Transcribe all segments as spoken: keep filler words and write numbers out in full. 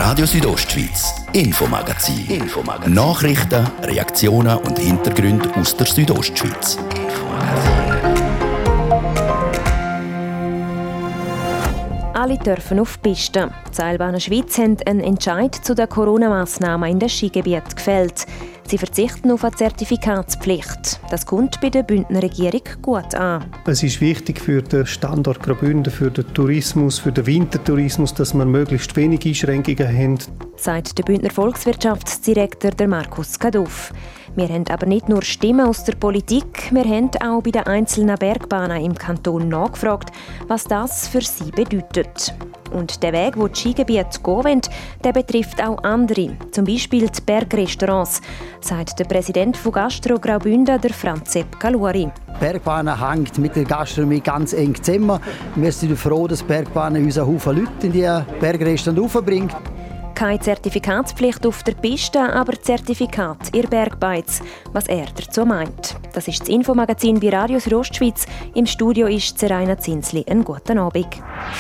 Radio Südostschweiz, Infomagazin. Infomagazin. Nachrichten, Reaktionen und Hintergründe aus der Südostschweiz. Alle dürfen auf die Piste. Die Seilbahnen Schweiz haben einen Entscheid zu den Corona-Massnahmen in den Skigebieten gefällt. Sie verzichten auf eine Zertifikatspflicht. Das kommt bei der Bündner Regierung gut an. Es ist wichtig für den Standort Graubünden, für den Tourismus, für den Wintertourismus, dass wir möglichst wenig Einschränkungen haben, sagt der Bündner Volkswirtschaftsdirektor der Markus Kaduff. Wir haben aber nicht nur Stimmen aus der Politik, wir haben auch bei den einzelnen Bergbahnen im Kanton nachgefragt, was das für sie bedeutet. Und der Weg, wo die Skigebiete gehen wollen, der betrifft auch andere, zum Beispiel die Bergrestaurants, sagt der Präsident von Gastro Graubünden, der Franz Sepp Kaluri. Bergbahnen hängt mit der Gastronomie ganz eng zusammen. Wir sind froh, dass Bergbahnen uns einen Haufen Leute in die Bergrestaurants bringt. Keine Zertifikatspflicht auf der Piste, aber Zertifikat in Bergbeiz, was er dazu meint. Das ist das Infomagazin bei Radio Südostschweiz. Im Studio ist Zeraina Zinsli. Einen guten Abend.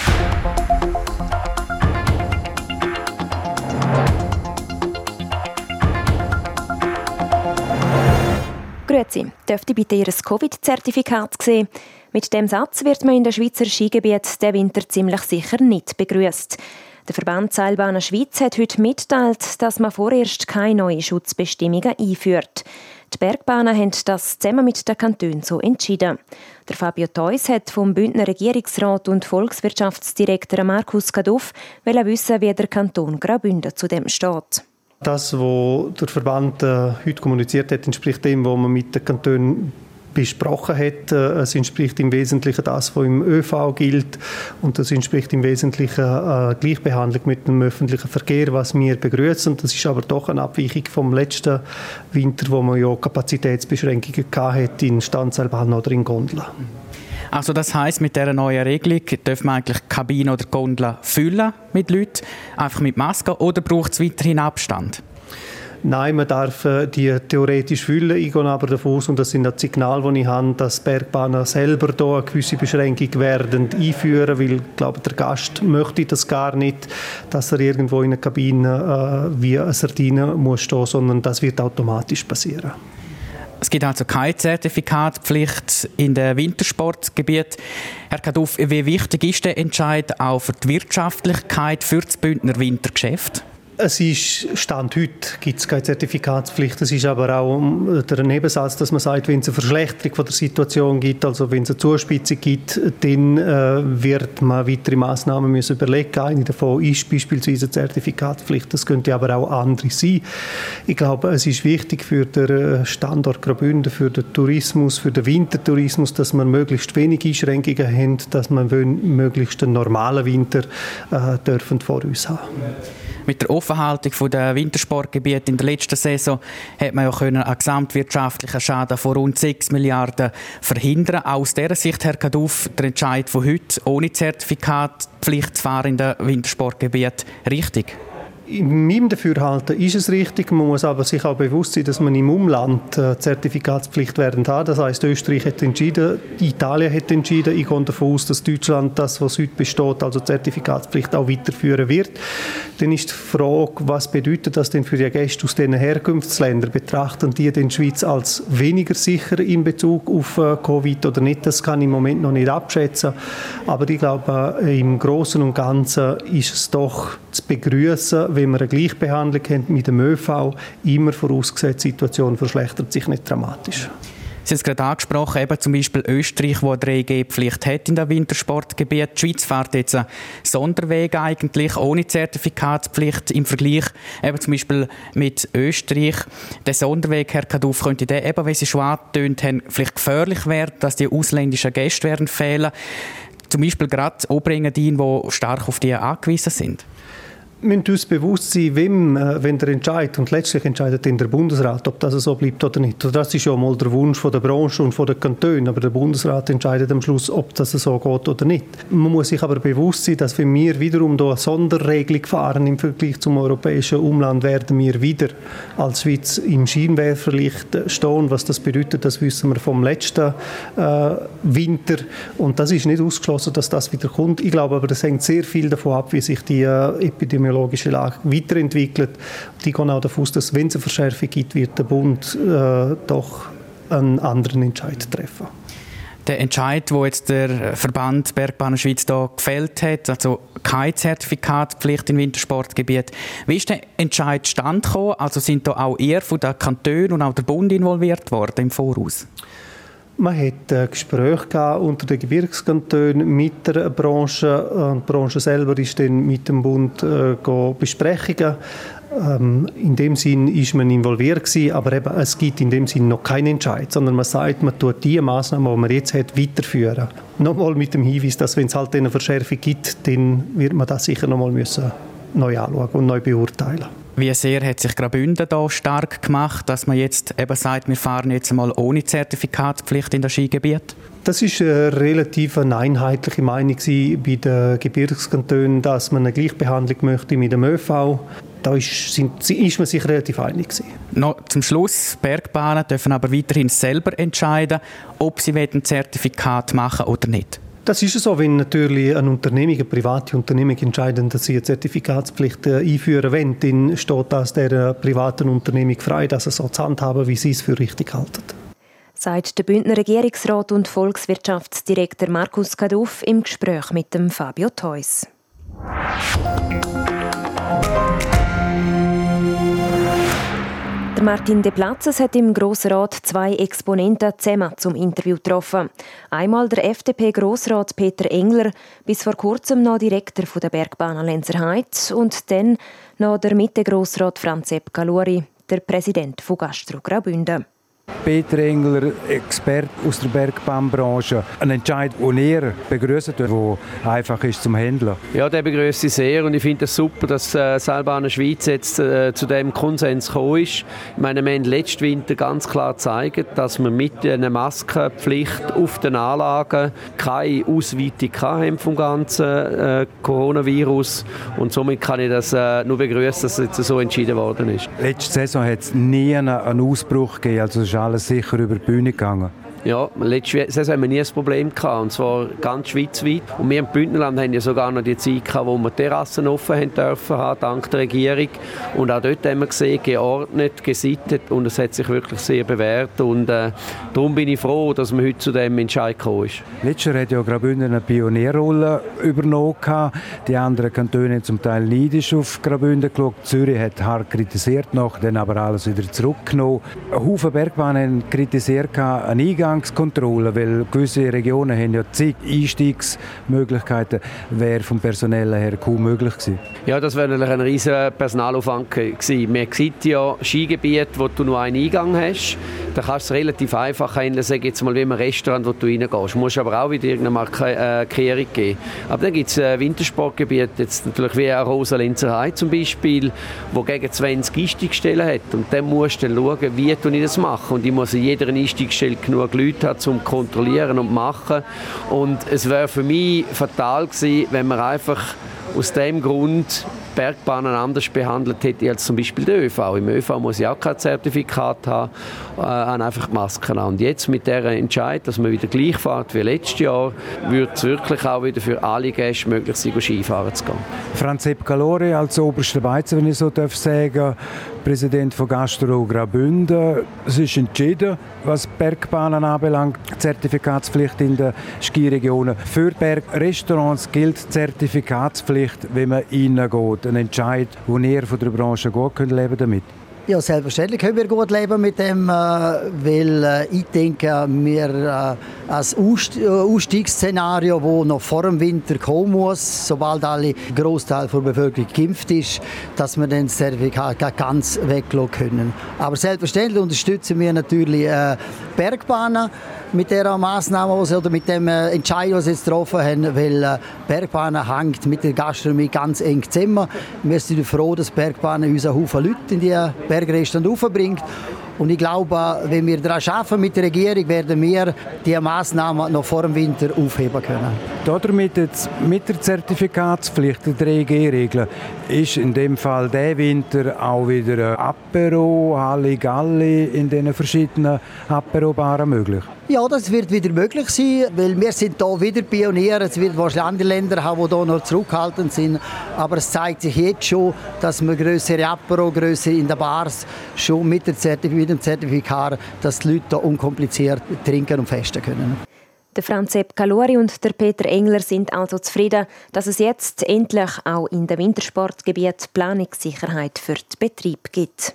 Grüezi, dürfte bitte Ihr Covid-Zertifikat sehen? Mit dem Satz wird man in den Schweizer Skigebieten den Winter ziemlich sicher nicht begrüßt. Der Verband Seilbahnen Schweiz hat heute mitgeteilt, dass man vorerst keine neuen Schutzbestimmungen einführt. Die Bergbahnen haben das zusammen mit den Kantonen so entschieden. Der Fabio Theus hat vom Bündner Regierungsrat und Volkswirtschaftsdirektor Markus Kaduff wissen, wie der Kanton Graubünden zu dem steht. Das, was der Verband äh, heute kommuniziert hat, entspricht dem, was man mit den Kantonen besprochen hat. Es entspricht im Wesentlichen das, was im ÖV gilt, und das entspricht im Wesentlichen äh, Gleichbehandlung mit dem öffentlichen Verkehr, was wir begrüßen. Das ist aber doch eine Abweichung vom letzten Winter, wo man ja Kapazitätsbeschränkungen hatte in Standseilbahnen oder in Gondeln. Also das heisst, mit dieser neuen Regelung dürfen wir eigentlich Kabine oder Gondel füllen mit Leuten, einfach mit Maske, oder braucht es weiterhin Abstand? Nein, man darf die theoretisch füllen. Ich gehe aber davon aus, und das sind die Signale, die ich habe, dass Bergbahnen selber hier eine gewisse Beschränkung werden einführen, weil ich glaube, der Gast möchte das gar nicht, dass er irgendwo in einer Kabine äh, wie eine Sardine muss stehen, sondern das wird automatisch passieren. Es gibt also keine Zertifikatspflicht in den Wintersportgebieten. Herr Kaduff, wie wichtig ist der Entscheid auch für die Wirtschaftlichkeit für das Bündner Wintergeschäft? Es ist, Stand heute gibt es keine Zertifikatspflicht. Es ist aber auch der Nebensatz, dass man sagt, wenn es eine Verschlechterung von der Situation gibt, also wenn es eine Zuspitzung gibt, dann äh, wird man weitere Massnahmen müssen überlegen. Eine davon ist beispielsweise eine Zertifikatspflicht. Das könnte aber auch andere sein. Ich glaube, es ist wichtig für den Standort Graubünden, für den Tourismus, für den Wintertourismus, dass man möglichst wenig Einschränkungen haben, dass man möglichst einen normalen Winter äh, dürfen vor uns haben. Mit der Offenhaltung der Wintersportgebiete in der letzten Saison hat man ja können einen gesamtwirtschaftlichen Schaden von rund sechs Milliarden verhindern. Auch aus dieser Sicht, Herr Kaduff, der Entscheid von heute, ohne Zertifikatspflicht zu fahren in den Wintersportgebieten, richtig? In meinem Dafürhalten ist es richtig. Man muss aber sich auch bewusst sein, dass man im Umland äh, Zertifikatspflicht werden hat. Das heisst, Österreich hat entschieden, Italien hat entschieden. Ich gehe davon aus, dass Deutschland das, was heute besteht, also Zertifikatspflicht, auch weiterführen wird. Dann ist die Frage, was bedeutet das denn für die Gäste aus diesen Herkunftsländern? Betrachten die die Schweiz als weniger sicher in Bezug auf äh, Covid oder nicht? Das kann ich im Moment noch nicht abschätzen. Aber ich glaube, äh, im Großen und Ganzen ist es doch zu begrüßen, wenn wir eine Gleichbehandlung haben mit dem ÖV, immer vorausgesetzt, die Situation verschlechtert sich nicht dramatisch. Sie haben es gerade angesprochen, eben zum Beispiel Österreich, wo eine drei G Pflicht hat in den Wintersportgebieten. Die Schweiz fährt jetzt einen Sonderweg eigentlich, ohne Zertifikatspflicht im Vergleich eben zum Beispiel mit Österreich. Der Sonderweg, Herr Kaduff, könnte der eben, wie Sie schon angetönt haben, vielleicht gefährlich werden, dass die ausländischen Gäste werden fehlen. Zum Beispiel gerade Oberengadin, die stark auf die angewiesen sind. Wir müssen uns bewusst sein, wem, wenn der Entscheid, und letztlich entscheidet dann der Bundesrat, ob das so bleibt oder nicht. Das ist ja mal der Wunsch von der Branche und von den Kantonen, aber der Bundesrat entscheidet am Schluss, ob das so geht oder nicht. Man muss sich aber bewusst sein, dass wenn wir wiederum da eine Sonderregelung fahren im Vergleich zum europäischen Umland, werden wir wieder als Schweiz im Scheinwerferlicht stehen. Was das bedeutet, das wissen wir vom letzten äh, Winter, und das ist nicht ausgeschlossen, dass das wieder kommt. Ich glaube aber, das hängt sehr viel davon ab, wie sich die äh, Epidemie epidemiologische Lage weiterentwickelt. Die gehen auch davon aus, dass, wenn es eine Verschärfung gibt, wird der Bund äh, doch einen anderen Entscheid treffen. Der Entscheid, den jetzt der Verband Bergbahnen Schweiz da gefällt hat, also keine Zertifikatspflicht im Wintersportgebiet. Wie ist der Entscheid zustande gekommen? Also sind da auch ihr von den Kantonen und auch der Bund involviert worden im Voraus? Man hat ein Gespräch gehabt unter den Gebirgskantonen mit der Branche. Die Branche selber ist dann mit dem Bund äh, Besprechungen. Ähm, in dem Sinn ist man involviert gewesen, aber eben, es gibt in dem Sinn noch keinen Entscheid, sondern man sagt, man tut die Massnahmen, die man jetzt hat, weiterführen. Nochmal mit dem Hinweis, dass wenn es halt eine Verschärfung gibt, dann wird man das sicher nochmal müssen neu anschauen und neu beurteilen. Wie sehr hat sich Graubünden da stark gemacht, dass man jetzt eben sagt, wir fahren jetzt einmal ohne Zertifikatspflicht in das Skigebiet? Das ist eine relativ eine einheitliche Meinung bei den Gebirgskantonen, dass man eine Gleichbehandlung möchte mit dem ÖV. Da ist, sind, ist man sich relativ einig gewesen. Noch zum Schluss, Bergbahnen dürfen aber weiterhin selber entscheiden, ob sie ein Zertifikat machen oder nicht. Das ist so, wenn natürlich eine Unternehmung, eine private Unternehmung entscheiden, dass sie eine Zertifikatspflicht einführen wollen, dann steht das der privaten Unternehmung frei, dass sie so zu handhaben, wie sie es für richtig halten. Sagt der Bündner Regierungsrat und Volkswirtschaftsdirektor Markus Kaduff im Gespräch mit dem Fabio Theus. Der Martin De Platzes hat im Grossen Rat zwei Exponenten zusammen zum Interview getroffen. Einmal der F D P-Grossrat Peter Engler, bis vor kurzem noch Direktor der Bergbahnen Lenzerheide, und dann noch der Mitte-Grossrat Franz Sepp Galuri, der Präsident von Gastro Graubünden. Peter Engler, Experte aus der Bergbahnbranche. Ein Entscheid, den ihr begrüßt, der einfach ist zum Handeln. Ja, den begrüße ich sehr und ich finde es super, dass äh, Seilbahnen Schweiz jetzt äh, zu diesem Konsens gekommen ist. Ich meine, wir haben letzten Winter ganz klar gezeigt, dass wir mit einer Maskenpflicht auf den Anlagen keine Ausweitung haben vom ganzen äh, Coronavirus, und somit kann ich das äh, nur begrüßen, dass es jetzt so entschieden worden ist. Letzte Saison hat es nie einen Ausbruch gegeben, also es ist alles sicher über die Bühne gegangen. Ja, letzte Saison haben wir nie ein Problem gehabt, und zwar ganz schweizweit. Und wir im Bündnerland haben ja sogar noch die Zeit gehabt, wo wir Terrassen offen haben dürfen haben, dank der Regierung. Und auch dort haben wir gesehen, geordnet, gesittet, und es hat sich wirklich sehr bewährt. Und äh, darum bin ich froh, dass man heute zu diesem Entscheid gekommen ist. Letztes Jahr hat ja Graubünden eine Pionierrolle übernommen. Die anderen Kantone haben zum Teil neidisch auf Graubünden geschaut. Zürich hat hart kritisiert, noch, dann aber alles wieder zurückgenommen. Ein Haufen Bergbahnen haben kritisiert einen Eingang Kontrolle, weil gewisse Regionen haben ja zig Einstiegsmöglichkeiten, wäre vom Personell her kaum möglich gewesen. Ja, das wäre natürlich ein riesiger Personalaufwand gewesen. Man sieht ja Skigebiete, wo du nur einen Eingang hast. Da kannst du es relativ einfach handeln, sag jetzt mal wie im Restaurant, wo du reingehst. Du musst aber auch wieder irgendeine Markierung geben. Aber dann gibt es Wintersportgebiete, jetzt natürlich wie auch Rosa Lenzerheide zum Beispiel, wo gegen zwanzig Einstiegsstellen hat. Und dann musst du dann schauen, wie ich das mache. Und ich muss in jeder Einstiegsstelle genug Leute hat, zum kontrollieren und machen. Und es wäre für mich fatal gewesen, wenn man einfach aus dem Grund Bergbahnen anders behandelt hätte als zum Beispiel der ÖV. Im ÖV muss ich auch kein Zertifikat haben, äh, einfach die Masken an. Und jetzt mit dieser Entscheid, dass man wieder gleich fährt wie letztes Jahr, würde es wirklich auch wieder für alle Gäste möglich sein, Skifahren zu gehen. Franz Sepp Galuri als oberster Beizer, wenn ich so darf sagen, Präsident von Gastro Graubünden. Es ist entschieden, was Bergbahnen anbelangt, Zertifikatspflicht in den Skiregionen. Für Bergrestaurants gilt Zertifikatspflicht, wenn man reingeht. Ein Entscheid, wo ihr von der Branche gut könnt leben damit. Ja, selbstverständlich können wir gut leben mit dem, weil ich denke, wir als Ausstiegsszenario, das noch vor dem Winter kommen muss, sobald alle Großteil der Bevölkerung geimpft ist, dass wir das Zertifikat ganz weglassen können. Aber selbstverständlich unterstützen wir natürlich Bergbahnen mit dieser Massnahme oder mit dem Entscheid, den sie jetzt getroffen haben, weil Bergbahnen hängt mit der Gastronomie ganz eng zusammen. Wir sind froh, dass Bergbahnen uns einen Haufen Leute in die Bergrestaurant aufbringt. Und ich glaube, wenn wir daran arbeiten mit der Regierung, werden wir diese Massnahmen noch vor dem Winter aufheben können. Damit jetzt mit der Zertifikatspflicht, der drei G Regeln, ist in dem Fall der Winter auch wieder Apero, Halligalli in den verschiedenen Apero-Baren möglich? Ja, das wird wieder möglich sein, weil wir sind hier wieder Pioniere. Es wird wahrscheinlich andere Länder haben, die hier noch zurückhaltend sind. Aber es zeigt sich jetzt schon, dass wir grössere Apero-Größe in den Bars schon mit, der Zertif- mit dem Zertifikat, dass die Leute hier unkompliziert trinken und festen können. Der Franz Sepp Calori und der Peter Engler sind also zufrieden, dass es jetzt endlich auch in den Wintersportgebieten Planungssicherheit für den Betrieb gibt.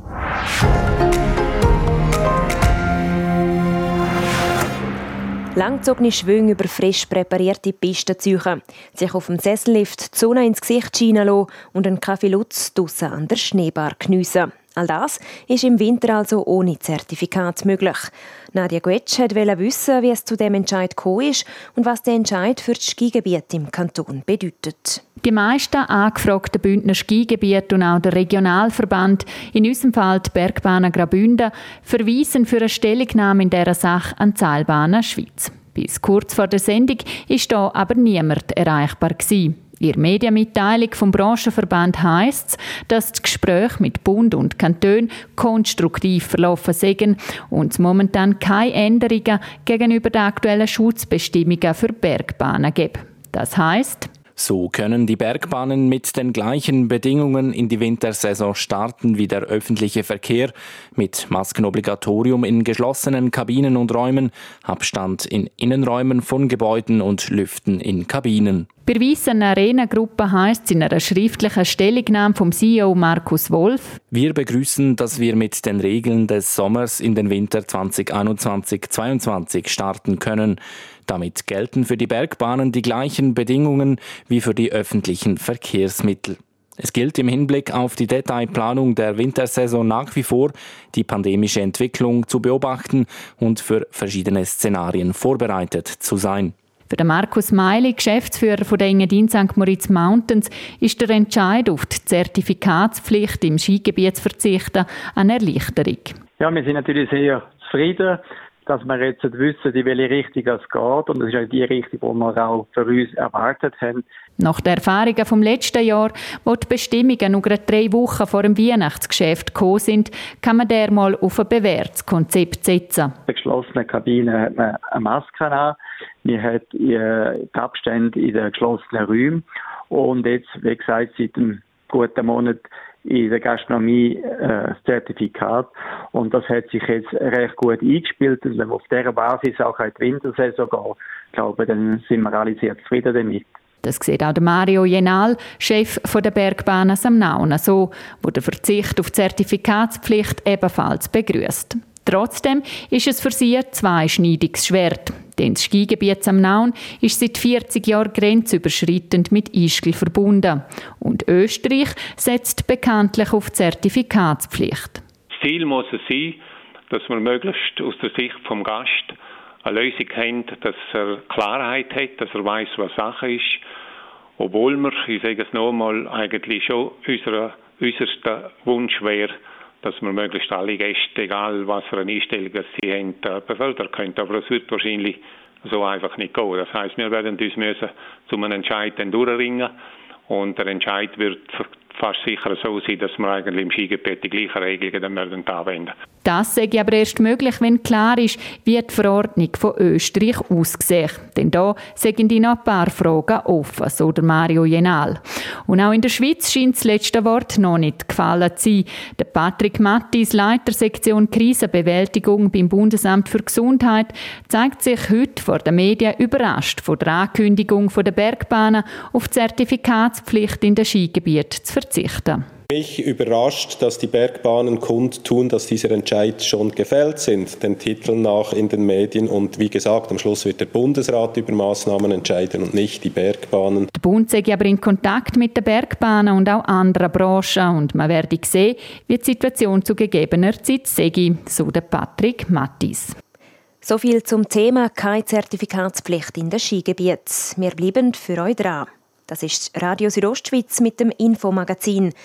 Langgezogene Schwünge über frisch präparierte Pisten ziehen, sich auf dem Sessellift die Sonne ins Gesicht scheinen lassen und einen Kaffee Lutz draussen an der Schneebar geniessen. All das ist im Winter also ohne Zertifikat möglich. Nadia Guetsch wollte wissen, wie es zu diesem Entscheid gekommen ist und was der Entscheid für das Skigebiet im Kanton bedeutet. Die meisten angefragten Bündner Skigebiete und auch der Regionalverband, in unserem Fall die Bergbahnen Graubünden, verweisen für eine Stellungnahme in dieser Sache an die Seilbahnen Schweiz. Bis kurz vor der Sendung war da aber niemand erreichbar gewesen. In der Medienmitteilung vom Branchenverband heisst es, dass das Gespräch mit Bund und Kanton konstruktiv verlaufen seien und es momentan keine Änderungen gegenüber den aktuellen Schutzbestimmungen für Bergbahnen gibt. Das heisst, so können die Bergbahnen mit den gleichen Bedingungen in die Wintersaison starten wie der öffentliche Verkehr, mit Maskenobligatorium in geschlossenen Kabinen und Räumen, Abstand in Innenräumen von Gebäuden und Lüften in Kabinen. Bei der Wyssen Arena-Gruppe heisst es in einer schriftlichen Stellungnahme vom C E O Markus Wolf: Wir begrüßen, dass wir mit den Regeln des Sommers in den Winter zwanzig einundzwanzig zweiundzwanzig starten können. Damit gelten für die Bergbahnen die gleichen Bedingungen wie für die öffentlichen Verkehrsmittel. Es gilt im Hinblick auf die Detailplanung der Wintersaison nach wie vor, die pandemische Entwicklung zu beobachten und für verschiedene Szenarien vorbereitet zu sein. Für den Markus Meili, Geschäftsführer von der Engadin Sankt Moritz Mountains, ist der Entscheid auf die Zertifikatspflicht im Skigebiet zu verzichten eine Erleichterung. Ja, wir sind natürlich sehr zufrieden, dass wir jetzt wissen, in welche Richtung es geht. Und das ist auch die Richtung, die wir auch für uns erwartet haben. Nach den Erfahrungen vom letzten Jahr, wo die Bestimmungen nur drei Wochen vor dem Weihnachtsgeschäft gekommen sind, kann man dermal auf ein bewährtes Konzept setzen. In der geschlossenen Kabine hat man eine Maske an. Man hat die Abstände in den geschlossenen Räumen. Und jetzt, wie gesagt, seit einem guten Monat in der Gastronomie äh, das Zertifikat. Und das hat sich jetzt recht gut eingespielt. Und wenn wir auf dieser Basis auch in die Wintersaison gehen, glaube ich, dann sind wir alle sehr zufrieden damit. Das sieht auch Mario Jenal, Chef der Bergbahnen Samnaun, so, wo der Verzicht auf die Zertifikatspflicht ebenfalls begrüßt. Trotzdem ist es für sie ein zweischneidiges Schwert. Denn das Skigebiet Samnaun ist seit vierzig Jahren grenzüberschreitend mit Ischgl verbunden. Und Österreich setzt bekanntlich auf die Zertifikatspflicht. Das Ziel muss es sein, dass wir möglichst aus der Sicht des Gastes eine Lösung haben, dass er Klarheit hat, dass er weiss, was Sache ist. Obwohl wir, ich sage es nochmal, eigentlich schon unser äußerster Wunsch wäre, dass wir möglichst alle Gäste, egal was für eine Einstellung sie haben, befördern können. Aber es wird wahrscheinlich so einfach nicht gehen. Das heisst, wir werden uns müssen zu einem Entscheid dann durchringen. Und der Entscheid wird fast sicher so sein, dass wir eigentlich im Skigebiet die gleichen Regelungen dann werden anwenden. Das sei aber erst möglich, wenn klar ist, wie die Verordnung von Österreich aussieht. Denn da sind die noch ein paar Fragen offen, so der Mario Jenal. Und auch in der Schweiz scheint das letzte Wort noch nicht gefallen zu sein. Der Patrick Mattis, Leiter Sektion Krisenbewältigung beim Bundesamt für Gesundheit, zeigt sich heute vor den Medien überrascht von der Ankündigung der Bergbahnen auf die Zertifikatspflicht in den Skigebieten zu verzichten. Mich überrascht, dass die Bergbahnen kundtun, dass dieser Entscheid schon gefällt sind, den Titeln nach in den Medien. Und wie gesagt, am Schluss wird der Bundesrat über Maßnahmen entscheiden und nicht die Bergbahnen. Der Bund sei aber in Kontakt mit den Bergbahnen und auch anderen Branchen und man werde sehen, wie die Situation zu gegebener Zeit sei, so der Patrick Mattis. So viel zum Thema keine Zertifikatspflicht in den Skigebieten. Wir bleiben für euch dran. Das ist Radio Südostschweiz mit dem Infomagazin.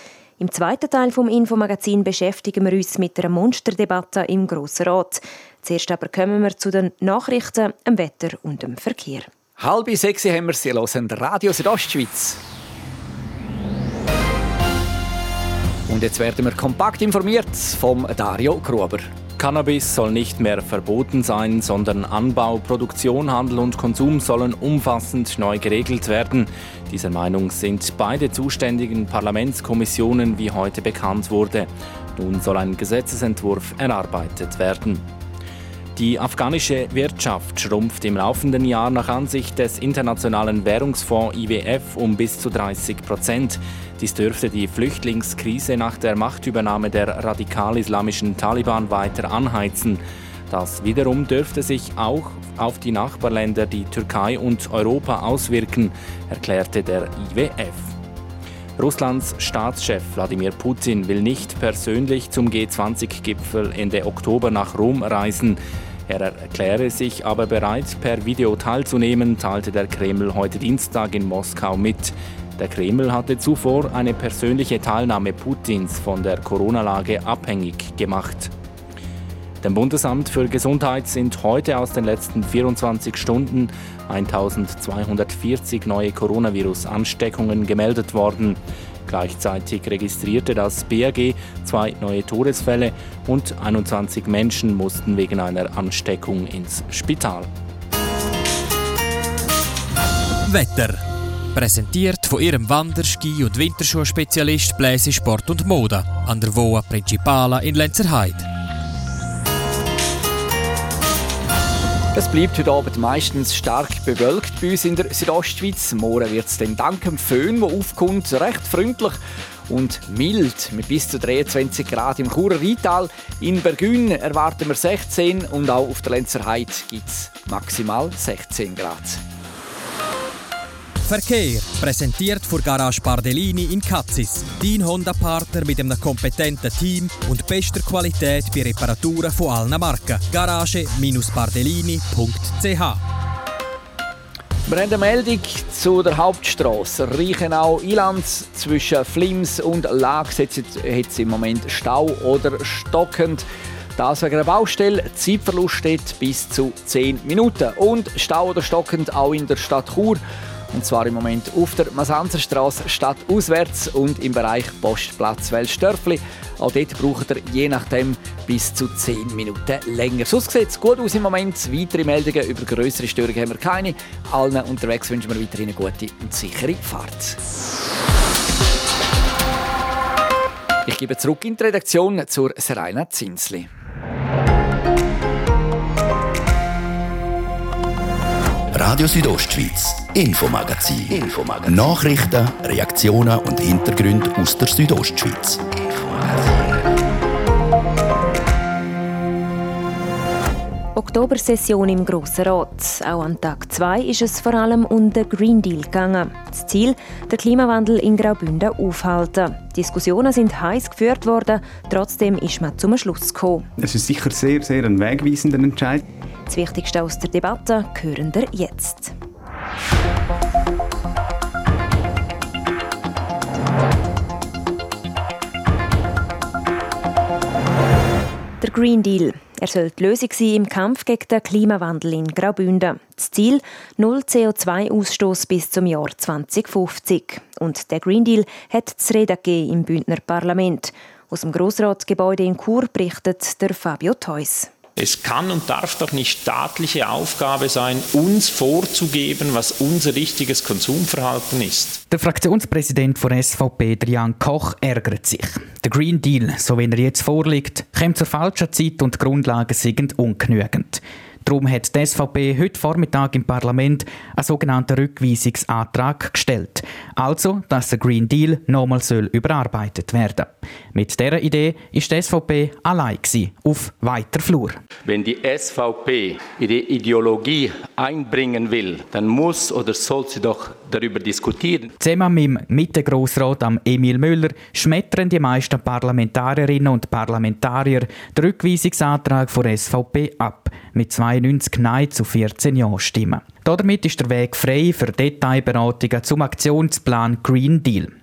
Im zweiten Teil vom Infomagazin beschäftigen wir uns mit einer Monsterdebatte im Grossen Rat. Zuerst aber kommen wir zu den Nachrichten, dem Wetter und dem Verkehr. Halb sechs haben wir, Sie hören Radio Südostschweiz. Und jetzt werden wir kompakt informiert vom Dario Gruber. Cannabis soll nicht mehr verboten sein, sondern Anbau, Produktion, Handel und Konsum sollen umfassend neu geregelt werden. Dieser Meinung sind beide zuständigen Parlamentskommissionen, wie heute bekannt wurde. Nun soll ein Gesetzesentwurf erarbeitet werden. Die afghanische Wirtschaft schrumpft im laufenden Jahr nach Ansicht des Internationalen Währungsfonds I W F um bis zu dreißig Prozent. Dies dürfte die Flüchtlingskrise nach der Machtübernahme der radikal-islamischen Taliban weiter anheizen. Das wiederum dürfte sich auch auf die Nachbarländer, die Türkei und Europa auswirken, erklärte der I W F. Russlands Staatschef Wladimir Putin will nicht persönlich zum G zwanzig Gipfel Ende Oktober nach Rom reisen. Er erkläre sich aber bereit, per Video teilzunehmen, teilte der Kreml heute Dienstag in Moskau mit. Der Kreml hatte zuvor eine persönliche Teilnahme Putins von der Corona-Lage abhängig gemacht. Dem Bundesamt für Gesundheit sind heute aus den letzten vierundzwanzig Stunden eintausendzweihundertvierzig neue Coronavirus-Ansteckungen gemeldet worden. Gleichzeitig registrierte das B A G zwei neue Todesfälle und einundzwanzig Menschen mussten wegen einer Ansteckung ins Spital. Wetter. Präsentiert von ihrem Wander-, Ski- und Winterschuhspezialist Bläse Sport und Mode an der Voa Principala in Lenzerheide. Es bleibt heute Abend meistens stark bewölkt bei uns in der Südostschweiz. Morgen wird es dann dank dem Föhn, der aufkommt, recht freundlich und mild mit bis zu dreiundzwanzig Grad im Churer Rheintal. In Bergün erwarten wir sechzehn und auch auf der Lenzerheide gibt es maximal sechzehn Grad. Verkehr, präsentiert von Garage Bardellini in Katzis. Dein Honda-Partner mit einem kompetenten Team und bester Qualität bei Reparaturen von allen Marken. garage Bardellini punkt c h. Wir haben eine Meldung zu der Hauptstrasse Reichenau-Ilanz. Zwischen Flims und Laax hat es im Moment Stau oder stockend. Das wegen einer Baustelle. Zeitverlust steht bis zu zehn Minuten. Und Stau oder stockend auch in der Stadt Chur. Und zwar im Moment auf der Masanzerstraße stadtauswärts und im Bereich Postplatz Welsdörfli. Auch dort braucht ihr je nachdem bis zu zehn Minuten länger. Sonst sieht es gut aus im Moment. Weitere Meldungen über grössere Störungen haben wir keine. Allen unterwegs wünschen wir weiterhin eine gute und sichere Fahrt. Ich gebe zurück in die Redaktion zur Seraina Zinsli. Radio Südostschweiz, Infomagazin. Infomagazin. Nachrichten, Reaktionen und Hintergründe aus der Südostschweiz. Oktobersession im Grossen Rat. Auch an Tag zwei ist es vor allem um den Green Deal gegangen. Das Ziel, den Klimawandel in Graubünden aufhalten. Diskussionen sind heiß geführt worden, trotzdem ist man zum Schluss gekommen. Es ist sicher sehr, sehr ein wegweisender Entscheid. Das Wichtigste aus der Debatte hören wir jetzt. Der Green Deal. Er soll die Lösung sein im Kampf gegen den Klimawandel in Graubünden. Das Ziel: null C O zwei Ausstoß bis zum Jahr zwanzig fünfzig. Und der Green Deal hat zu reden gegeben im Bündner Parlament. Aus dem Grossratsgebäude in Chur berichtet der Fabio Theus. Es kann und darf doch nicht staatliche Aufgabe sein, uns vorzugeben, was unser richtiges Konsumverhalten ist. Der Fraktionspräsident von S V P, Jan Koch, ärgert sich. Der Green Deal, so wie er jetzt vorliegt, kommt zur falschen Zeit und die Grundlagen sind ungenügend. Darum hat die S V P heute Vormittag im Parlament einen sogenannten Rückweisungsantrag gestellt. Also, dass der Green Deal nochmal überarbeitet werden soll. Mit dieser Idee ist die S V P allein auf weiter Flur. Wenn die S V P ihre Ideologie einbringen will, dann muss oder soll sie doch darüber diskutieren. Zusammen mit dem Mitte-Grossrat Emil Müller schmettern die meisten Parlamentarierinnen und Parlamentarier den Rückweisungsantrag von der S V P ab. Mit zweiundneunzig Nein zu vierzehn Ja-Stimmen. Damit ist der Weg frei für Detailberatungen zum Aktionsplan Green Deal.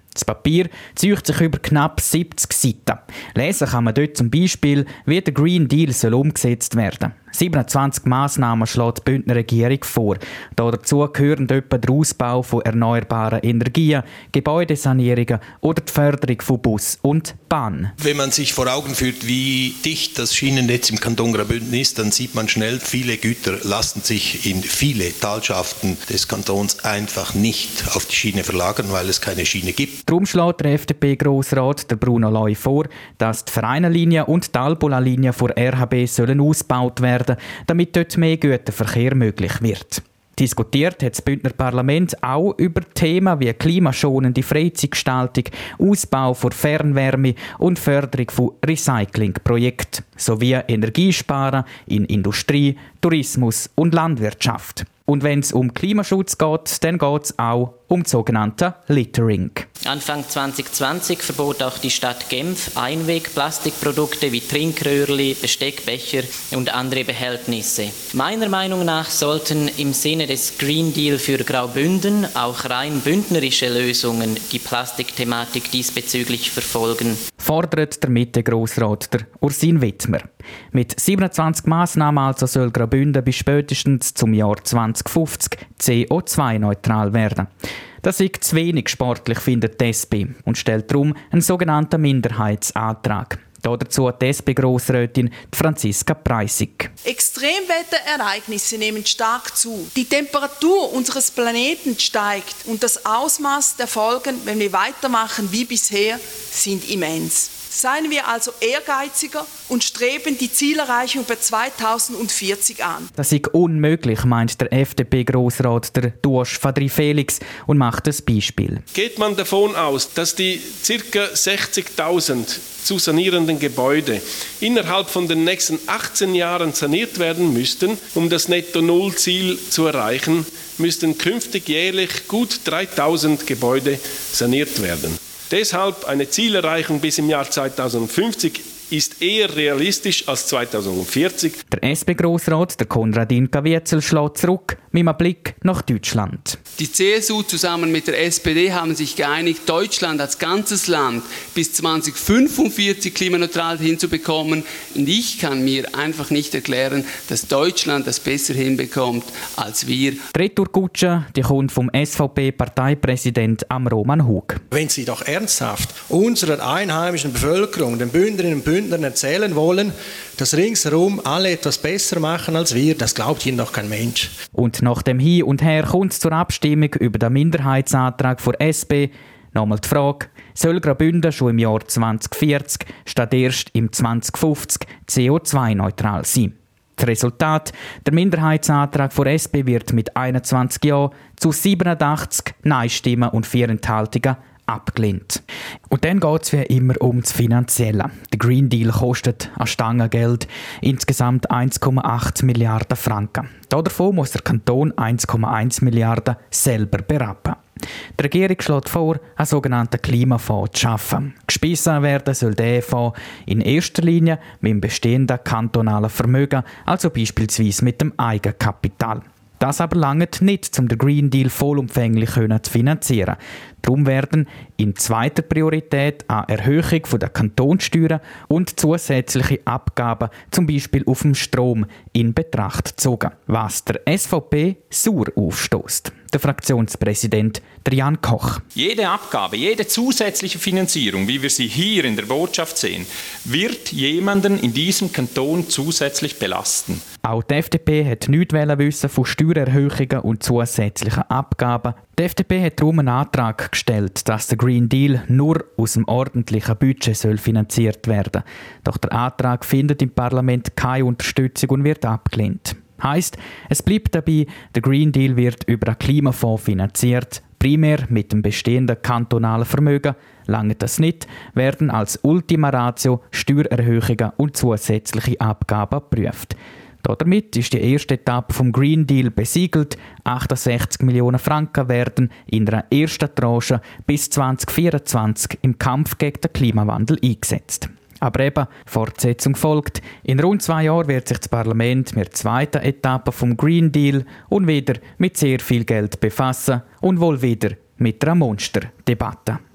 Das Papier zieht sich über knapp siebzig Seiten. Lesen kann man dort zum Beispiel, wie der Green Deal soll umgesetzt werden. siebenundzwanzig Massnahmen schlägt die Bündner Regierung vor. Dazu gehören etwa der Ausbau von erneuerbaren Energien, Gebäudesanierungen oder die Förderung von Bus und Bahn. Wenn man sich vor Augen führt, wie dicht das Schienennetz im Kanton Graubünden ist, dann sieht man schnell, viele Güter lassen sich in viele Talschaften des Kantons einfach nicht auf die Schiene verlagern, weil es keine Schiene gibt. Darum schlägt der F D P-Grossrat Bruno Leu vor, dass die Vereinerlinie und die Albula-Linie von R H B sollen ausgebaut werden, damit dort mehr Güterverkehr möglich wird. Diskutiert hat das Bündner Parlament auch über Themen wie klimaschonende Freizeitgestaltung, Ausbau von Fernwärme und Förderung von Recyclingprojekten sowie Energiesparen in Industrie, Tourismus und Landwirtschaft. Und wenn es um Klimaschutz geht, dann geht es auch um das sogenannte Littering. Anfang zwanzig zwanzig verbot auch die Stadt Genf Einwegplastikprodukte wie Trinkröhrli, Besteckbecher und andere Behältnisse. Meiner Meinung nach sollten im Sinne des Green Deal für Graubünden auch rein bündnerische Lösungen die Plastikthematik diesbezüglich verfolgen. Fordert der Mitte-Grossrat der Ursin Wittmer. Mit siebenundzwanzig Massnahmen also soll Graubünden bis spätestens zum Jahr zwanzig fünfzig C O zwei neutral werden. Das ist zu wenig sportlich, findet die S P und stellt darum einen sogenannten Minderheitsantrag. Dazu die S P-Grossrätin Franziska Preissig. Extremwetterereignisse nehmen stark zu. Die Temperatur unseres Planeten steigt und das Ausmaß der Folgen, wenn wir weitermachen wie bisher, sind immens. Seien wir also ehrgeiziger und streben die Zielerreichung bei zweitausendvierzig an. Das ist unmöglich, meint der F D P-Grossrat der Duosch Fadri Felix und macht ein Beispiel. Geht man davon aus, dass die ca. sechzigtausend zu sanierenden Gebäude innerhalb von den nächsten achtzehn Jahren saniert werden müssten, um das Netto-Null-Ziel zu erreichen, müssten künftig jährlich gut dreitausend Gebäude saniert werden. Deshalb eine Zielerreichung bis im Jahr zweitausendfünfzig ist eher realistisch als zweitausendvierzig. Der S P-Grossrat, der Konradin Kavietzel, schlägt zurück mit einem Blick nach Deutschland. Die C S U zusammen mit der S P D haben sich geeinigt, Deutschland als ganzes Land bis zweitausendfünfundvierzig klimaneutral hinzubekommen. Und ich kann mir einfach nicht erklären, dass Deutschland das besser hinbekommt als wir. Die Retourkutsche, die kommt vom S V P-Parteipräsident Roman Hug. Wenn Sie doch ernsthaft unserer einheimischen Bevölkerung, den Bündnerinnen und Bündnern erzählen wollen, dass ringsherum alle etwas besser machen als wir, das glaubt Ihnen doch kein Mensch. Und nach dem Hin und Her kommt es zur Abstimmung über den Minderheitsantrag der S P. Nochmal die Frage, soll Graubünden schon im Jahr zwanzig vierzig statt erst im zwanzig fünfzig C O zwei neutral sein? Das Resultat, der Minderheitsantrag der S P wird mit einundzwanzig Ja zu siebenundachtzig Nein-Stimmen und vier Enthaltungen abgelehnt. Und dann geht es wie immer um das Finanzielle. Der Green Deal kostet an Stangengeld insgesamt eins Komma acht Milliarden Franken. Davon muss der Kanton eins Komma eins Milliarden selber berappen. Die Regierung schlägt vor, einen sogenannten Klimafonds zu schaffen. Gespeist werden soll der Fonds in erster Linie mit dem bestehenden kantonalen Vermögen, also beispielsweise mit dem Eigenkapital. Das aber langt nicht, um den Green Deal vollumfänglich zu finanzieren. Darum werden in zweiter Priorität eine Erhöhung der Kantonssteuern und zusätzliche Abgaben, zum Beispiel auf dem Strom, in Betracht gezogen. Was der S V P sauer aufstößt. Der Fraktionspräsident Jan Koch. Jede Abgabe, jede zusätzliche Finanzierung, wie wir sie hier in der Botschaft sehen, wird jemanden in diesem Kanton zusätzlich belasten. Auch die F D P hat nichts wissen von Steuererhöhungen und zusätzlichen Abgaben. Die F D P hat darum einen Antrag gestellt, dass der Green Deal nur aus dem ordentlichen Budget soll finanziert werden. Doch der Antrag findet im Parlament keine Unterstützung und wird abgelehnt. Heisst, es bleibt dabei, der Green Deal wird über einen Klimafonds finanziert, primär mit dem bestehenden kantonalen Vermögen. Lange das nicht, werden als Ultima Ratio Steuererhöhungen und zusätzliche Abgaben geprüft. Damit ist die erste Etappe vom Green Deal besiegelt. achtundsechzig Millionen Franken werden in der ersten Tranche bis zwanzig vierundzwanzig im Kampf gegen den Klimawandel eingesetzt. Aber eben, Fortsetzung folgt. In rund zwei Jahren wird sich das Parlament mit der zweiten Etappe vom Green Deal und wieder mit sehr viel Geld befassen und wohl wieder mit einer Monsterdebatte.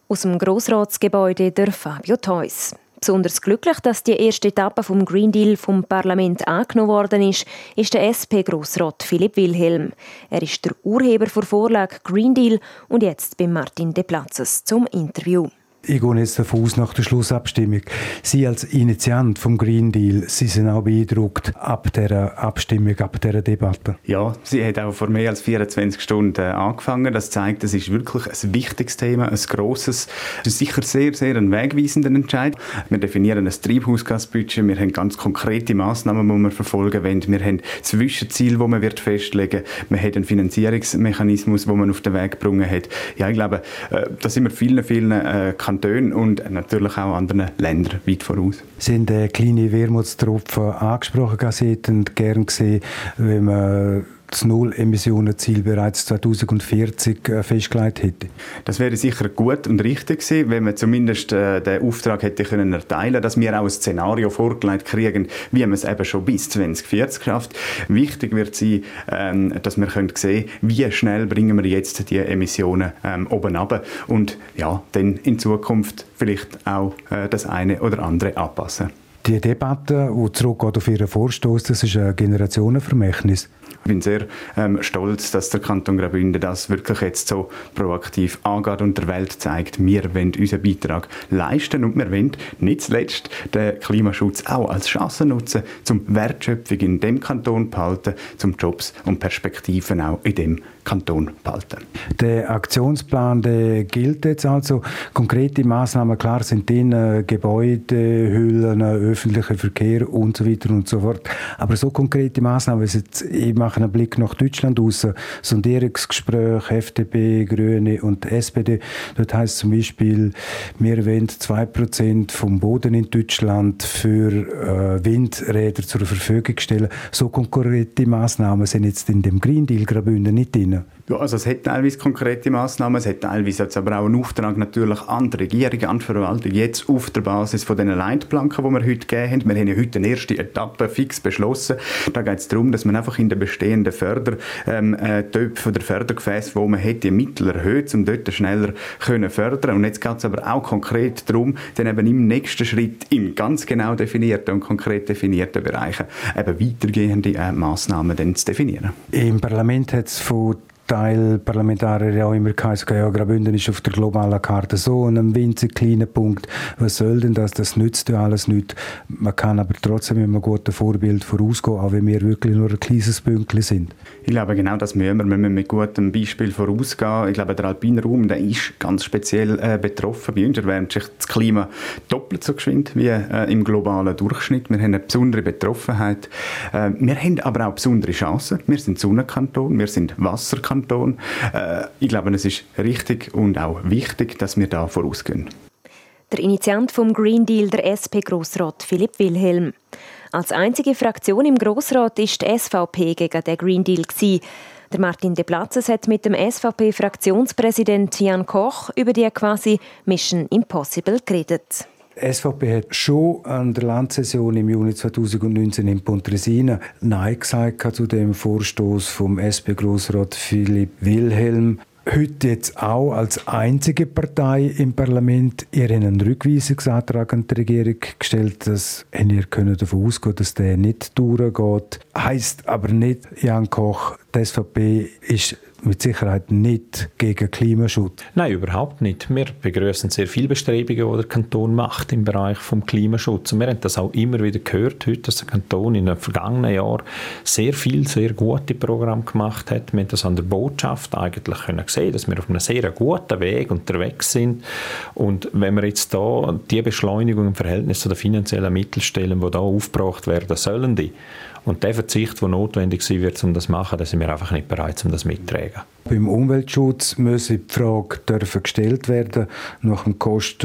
Aus dem Grossratsgebäude der Fabio Theus. Besonders glücklich, dass die erste Etappe vom Green Deal vom Parlament angenommen worden ist, ist der S P-Grossrat Philipp Wilhelm. Er ist der Urheber der Vorlage Green Deal und jetzt bei Martin De Platzes zum Interview. Ich gehe jetzt davon aus, nach der Schlussabstimmung. Sie als Initiant vom Green Deal, Sie sind auch beeindruckt ab dieser Abstimmung, ab dieser Debatte? Ja, sie hat auch vor mehr als vierundzwanzig Stunden angefangen. Das zeigt, es ist wirklich ein wichtiges Thema, ein grosses. Es ist sicher sehr, sehr ein wegweisender Entscheid. Wir definieren ein Treibhausgasbudget, wir haben ganz konkrete Massnahmen, die wir verfolgen wollen. Wir haben Zwischenziele, die man wird festlegen wird. Wir haben einen Finanzierungsmechanismus, den man auf den Weg gebracht hat. Ja, ich glaube, da sind wir vielen, vielen Kantonen und natürlich auch anderen Ländern weit voraus. Sie haben den kleinen Wermutstropfen angesprochen. Sie hätten gern gesehen, wenn man das Null-Emissionen-Ziel bereits zweitausendvierzig festgelegt hätte. Das wäre sicher gut und richtig gewesen, wenn man zumindest äh, den Auftrag hätte können erteilen, dass wir auch ein Szenario vorgelegt kriegen, wie man es eben schon bis zweitausendvierzig schafft. Wichtig wird sein, ähm, dass wir können sehen, wie schnell bringen wir jetzt die Emissionen ähm, oben runter und ja, dann in Zukunft vielleicht auch äh, das eine oder andere anpassen. Die Debatte, die zurückgeht auf Ihren Vorstoß, das ist ein Generationenvermächtnis. Ich bin sehr ähm, stolz, dass der Kanton Graubünden das wirklich jetzt so proaktiv angeht und der Welt zeigt, wir wollen unseren Beitrag leisten und wir wollen nicht zuletzt den Klimaschutz auch als Chance nutzen, um Wertschöpfung in dem Kanton zu behalten, um Jobs und Perspektiven auch in dem Kanton zu behalten. Der Aktionsplan der gilt jetzt also. Konkrete Massnahmen, klar, sind drin, äh, Gebäude, Hüllen, äh, öffentlicher Verkehr und so weiter und so fort. Aber so konkrete Massnahmen, jetzt, ich mache einen Blick nach Deutschland raus, Sondierungsgespräche, F D P, Grüne und S P D, dort heisst zum Beispiel, wir wollen zwei Prozent vom Boden in Deutschland für äh, Windräder zur Verfügung stellen. So konkrete Massnahmen sind jetzt in dem Green Deal Graubünden nicht drin. Ja, also es hat teilweise konkrete Massnahmen, es hat teilweise jetzt aber auch einen Auftrag natürlich an die Regierung, an die Verwaltung, jetzt auf der Basis von den Leitplanken, die wir heute gegeben haben. Wir haben ja heute eine erste Etappe fix beschlossen. Da geht es darum, dass man einfach in den bestehenden Fördertöpfen ähm, äh, oder Fördergefäße, wo man hat, die Mittel erhöht, um dort schneller können fördern. Und jetzt geht es aber auch konkret darum, dann eben im nächsten Schritt in ganz genau definierten und konkret definierten Bereichen eben weitergehende äh, Massnahmen dann zu definieren. Im Parlament hat es von Teilparlamentarier ja auch immer gesagt, ja, Graubünden ist auf der globalen Karte so ein winzig kleiner Punkt. Was soll denn das? Das nützt ja alles nicht. Man kann aber trotzdem mit einem guten Vorbild vorausgehen, auch wenn wir wirklich nur ein kleines Pünktchen sind. Ich glaube, genau das müssen wir. Wir müssen mit gutem Beispiel vorausgehen. Ich glaube, der alpine Raum, der ist ganz speziell äh, betroffen. Bei uns erwärmt sich das Klima doppelt so geschwind wie äh, im globalen Durchschnitt. Wir haben eine besondere Betroffenheit. Äh, wir haben aber auch besondere Chancen. Wir sind Sonnenkanton, wir sind Wasserkanton. Äh, ich glaube, es ist richtig und auch wichtig, dass wir da vorausgehen. Der Initiant vom Green Deal, der S P-Grossrat Philipp Wilhelm. Als einzige Fraktion im Grossrat ist die S V P gegen den Green Deal gewesen. Der Martin De Platzes hat mit dem S V P-Fraktionspräsident Jan Koch über die quasi Mission Impossible geredet. Die S V P hat schon an der Landsession im Juni zweitausendneunzehn in Pontresina Nein gesagt zu dem Vorstoß vom S P-Grossrat Philipp Wilhelm. Heute jetzt auch als einzige Partei im Parlament ihren Rückweisungsantrag an die Regierung gestellt. Das haben ihr können davon ausgehen, dass der nicht durchgeht. Heisst aber nicht, Jan Koch, die S V P ist mit Sicherheit nicht gegen Klimaschutz. Nein, überhaupt nicht. Wir begrüßen sehr viele Bestrebungen, die der Kanton macht im Bereich des Klimaschutzes. Und wir haben das auch immer wieder gehört, heute, dass der Kanton in den vergangenen Jahren sehr viel, sehr gute Programme gemacht hat. Wir haben das an der Botschaft eigentlich können sehen, dass wir auf einem sehr guten Weg unterwegs sind. Und wenn wir jetzt da die Beschleunigung im Verhältnis zu den finanziellen Mitteln stellen, die da aufgebracht werden sollen, die und der Verzicht, der notwendig sein wird, um das zu machen, da sind wir einfach nicht bereit, um das mitzutragen. Beim Umweltschutz müsse die Frage dürfen gestellt werden nach dem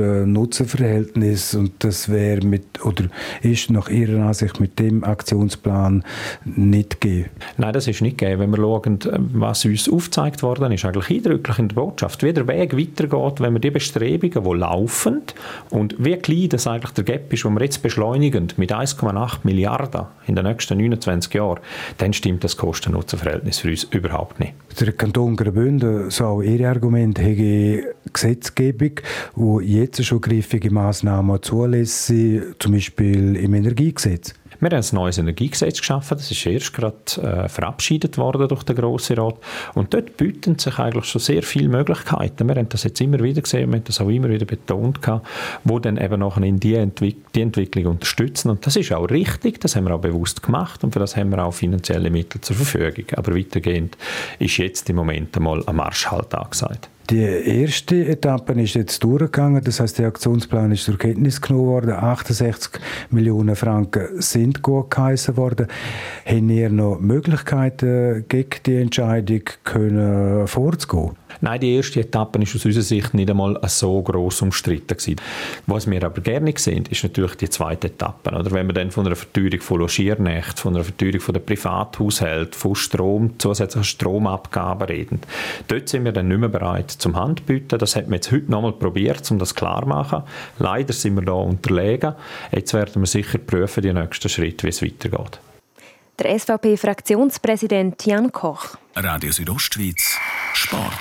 Kosten-Nutzen-Verhältnis, und das wäre mit oder ist nach Ihrer Ansicht mit dem Aktionsplan nicht gegeben. Nein, das ist nicht gegeben. Wenn wir schauen, was uns aufgezeigt worden ist, eigentlich eindrücklich in der Botschaft, wie der Weg weitergeht, wenn wir die Bestrebungen, die laufen und wie klein das eigentlich der Gap ist, den wir jetzt beschleunigen mit eins Komma acht Milliarden in den nächsten neunundzwanzig Jahren, dann stimmt das Kosten-Nutzen-Verhältnis für uns überhaupt nicht. Der Kanton Kanton Graubünden, so auch Ihre Argumente, hätte Gesetzgebung, die jetzt schon griffige Massnahmen zulässt, zum Beispiel im Energiegesetz. Wir haben ein neues Energiegesetz geschaffen, das ist erst gerade äh, verabschiedet worden durch den Grossen Rat. Und dort bieten sich eigentlich schon sehr viele Möglichkeiten. Wir haben das jetzt immer wieder gesehen, wir haben das auch immer wieder betont, wo dann eben nachher in die, Entwick- die Entwicklung unterstützen. Und das ist auch richtig, das haben wir auch bewusst gemacht und für das haben wir auch finanzielle Mittel zur Verfügung. Aber weitergehend ist jetzt im Moment einmal ein Marschhalt angesagt. Die erste Etappe ist jetzt durchgegangen, das heißt, der Aktionsplan ist zur Kenntnis genommen worden. achtundsechzig Millionen Franken sind gut geheissen worden. Haben ihr noch Möglichkeiten, gegen die Entscheidung können vorzugehen? Nein, die erste Etappe ist aus unserer Sicht nicht einmal so gross umstritten gewesen. Was wir aber gerne sehen, ist natürlich die zweite Etappe. Oder? Wenn wir dann von einer Verteuerung von Logiernächten, von einer Verteuerung von der Privathaushalte, von Strom, zusätzlichen Stromabgaben reden. Dort sind wir dann nicht mehr bereit zum Handbieten. Das hat man jetzt heute nochmal probiert, um das klar zu machen. Leider sind wir da unterlegen. Jetzt werden wir sicher prüfen, die nächsten Schritte, wie es weitergeht. Der S V P-Fraktionspräsident Jan Koch. Radio Südostschweiz Sport.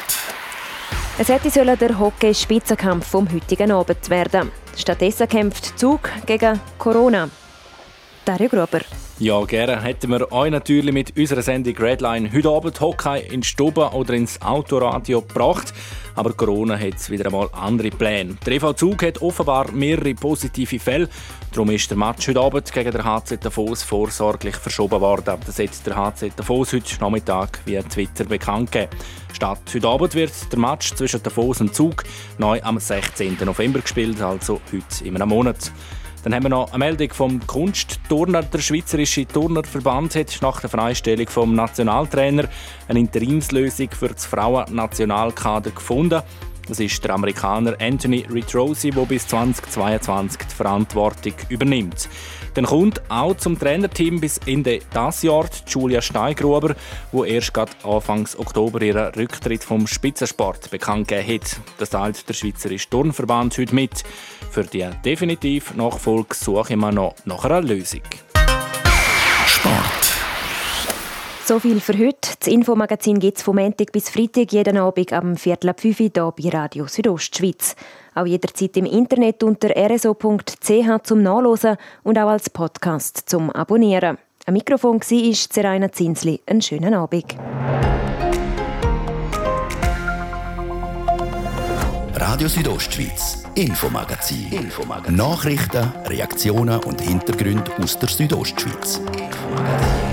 Es hätte sollen der Hockey-Spitzenkampf vom heutigen Abend werden. Stattdessen kämpft Zug gegen Corona. Dario Gruber. Ja, gerne hätten wir euch natürlich mit unserer Sendung Redline heute Abend Hockey in die Stube oder ins Autoradio gebracht. Aber Corona hat wieder einmal andere Pläne. Der E V Zug hat offenbar mehrere positive Fälle. Darum ist der Match heute Abend gegen den H Z Davos vorsorglich verschoben worden. Das hat der H Z Davos heute Nachmittag via Twitter bekannt gegeben. Statt heute Abend wird der Match zwischen Davos und Zug neu am sechzehnten November gespielt, also heute in einem Monat. Dann haben wir noch eine Meldung vom Kunstturner. Der Schweizerische Turnerverband hat nach der Freistellung vom Nationaltrainer eine Interimslösung für das Frauennationalkader gefunden. Das ist der Amerikaner Anthony Ritrosi, der bis zweitausendzweiundzwanzig die Verantwortung übernimmt. Dann kommt auch zum Trainerteam bis Ende dieses Jahr Julia Steingruber, die erst gerade Anfang Oktober ihren Rücktritt vom Spitzensport bekannt gegeben hat. Das teilt der Schweizerische Turnverband heute mit. Für die definitive Nachfolge suche ich noch nach einer Lösung. Sport. So viel für heute. Das Infomagazin gibt es vom Montag bis Freitag jeden Abend am Viertel ab fünf hier bei Radio Südostschweiz. Auch jederzeit im Internet unter r s o punkt c h zum Nachlesen und auch als Podcast zum Abonnieren. Am Mikrofon war Zeraina Zinsli. Einen schönen Abend. Radio Südostschweiz, Infomagazin. Infomagazin. Nachrichten, Reaktionen und Hintergründe aus der Südostschweiz. Infomagazin.